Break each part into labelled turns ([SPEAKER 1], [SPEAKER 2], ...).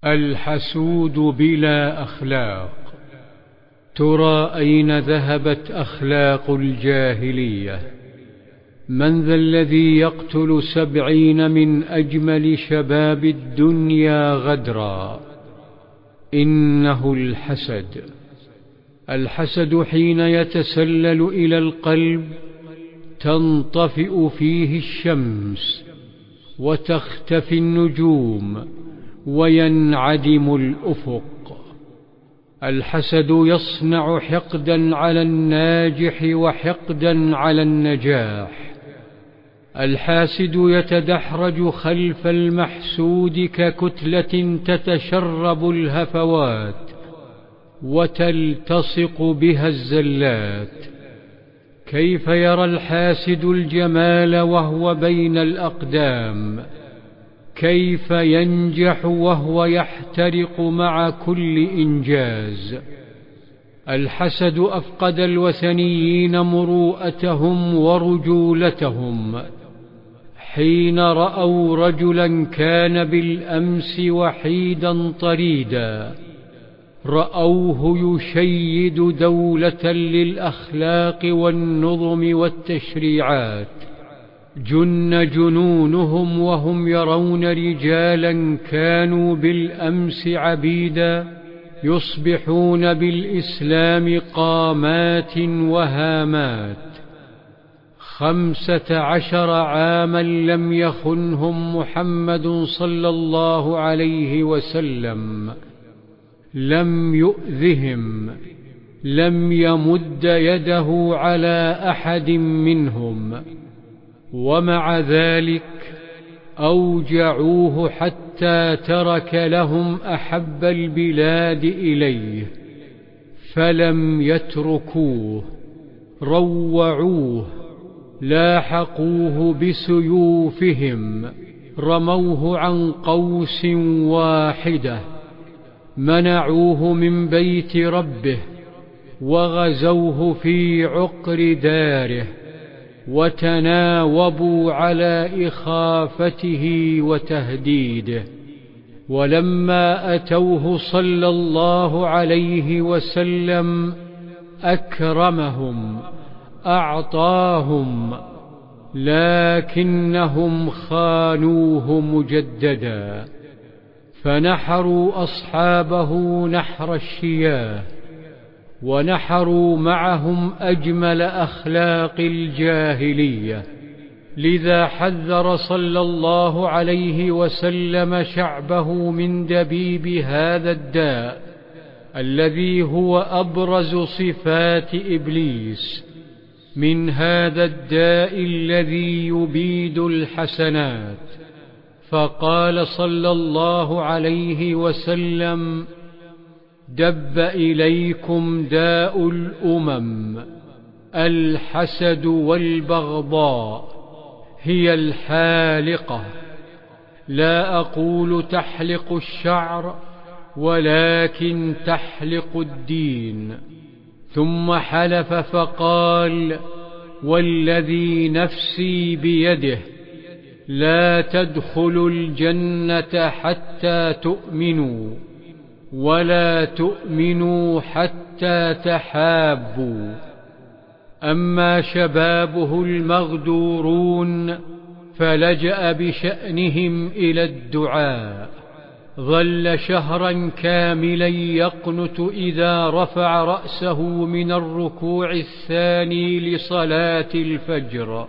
[SPEAKER 1] الحسود بلا أخلاق. ترى أين ذهبت أخلاق الجاهلية؟ من ذا الذي يقتل 70 من أجمل شباب الدنيا غدرا؟ إنه الحسد. الحسد حين يتسلل إلى القلب تنطفئ فيه الشمس وتختفي النجوم وينعدم الأفق. الحسد يصنع حقدا على الناجح وحقدا على النجاح. الحاسد يتدحرج خلف المحسود ككتلة تتشرب الهفوات وتلتصق بها الزلات. كيف يرى الحاسد الجمال وهو بين الأقدام؟ كيف ينجح وهو يحترق مع كل إنجاز؟ الحسد أفقد الوثنيين مروءتهم ورجولتهم حين رأوا رجلا كان بالأمس وحيدا طريدا، رأوه يشيد دولة للأخلاق والنظم والتشريعات. جن جنونهم وهم يرون رجالا كانوا بالأمس عبيدا يصبحون بالإسلام قامات وهامات. 15 عاما لم يخنهم محمد صلى الله عليه وسلم، لم يؤذهم، لم يمد يده على أحد منهم، ومع ذلك أوجعوه حتى ترك لهم أحب البلاد إليه، فلم يتركوه، روعوه، لاحقوه بسيوفهم، رموه عن قوس واحدة، منعوه من بيت ربه، وغزوه في عقر داره، وتناوبوا على إخافته وتهديده. ولما أتوه صلى الله عليه وسلم أكرمهم، أعطاهم، لكنهم خانوه مجددا، فنحروا أصحابه نحر الشياه، ونحروا معهم أجمل أخلاق الجاهلية. لذا حذر صلى الله عليه وسلم شعبه من دبيب هذا الداء الذي هو أبرز صفات إبليس، من هذا الداء الذي يبيد الحسنات. فقال صلى الله عليه وسلم: دب إليكم داء الأمم، الحسد والبغضاء، هي الحالقة. لا أقول تحلق الشعر، ولكن تحلق الدين. ثم حلف فقال: والذي نفسي بيده لا تدخلوا الجنة حتى تؤمنوا، ولا تؤمنوا حتى تحابوا. أما شبابه المغدورون فلجأ بشأنهم إلى الدعاء. ظل شهرا كاملا يقنت إذا رفع رأسه من الركوع الثاني لصلاة الفجر: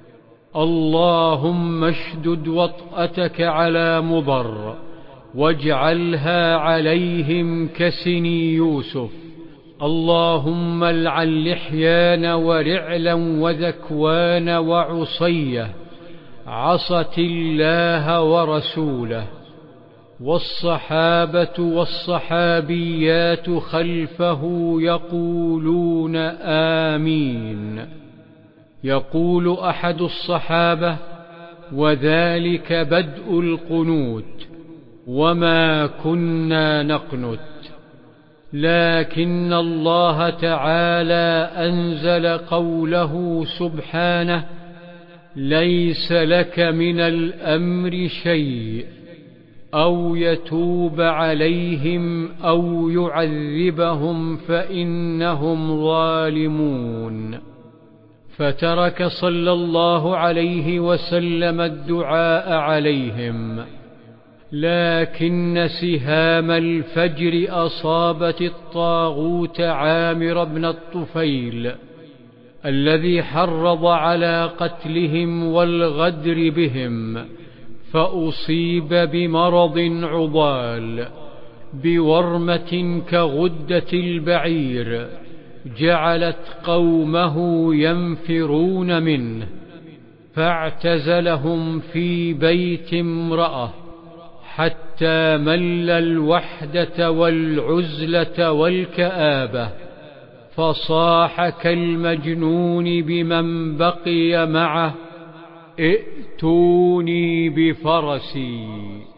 [SPEAKER 1] اللهم اشدد وطأتك على مضر، واجعلها عليهم كسني يوسف. اللهم العن لحيان ورعلا وذكوان وعصية، عصت الله ورسوله. والصحابة والصحابيات خلفه يقولون آمين. يقول أحد الصحابة: وذلك بدء القنوت، وما كنا نقنت، لكن الله تعالى أنزل قوله سبحانه: ليس لك من الأمر شيء، أو يتوب عليهم أو يعذبهم فإنهم ظالمون. فترك صلى الله عليه وسلم الدعاء عليهم، لكن سهام الفجر أصابت الطاغوت عامر بن الطفيل الذي حرض على قتلهم والغدر بهم، فأصيب بمرض عضال بورمة كغدة البعير جعلت قومه ينفرون منه، فاعتزلهم في بيت امرأة حتى مل الوحدة والعزلة والكآبة، فصاح كالمجنون بمن بقي معه: ائتوني بفرسي.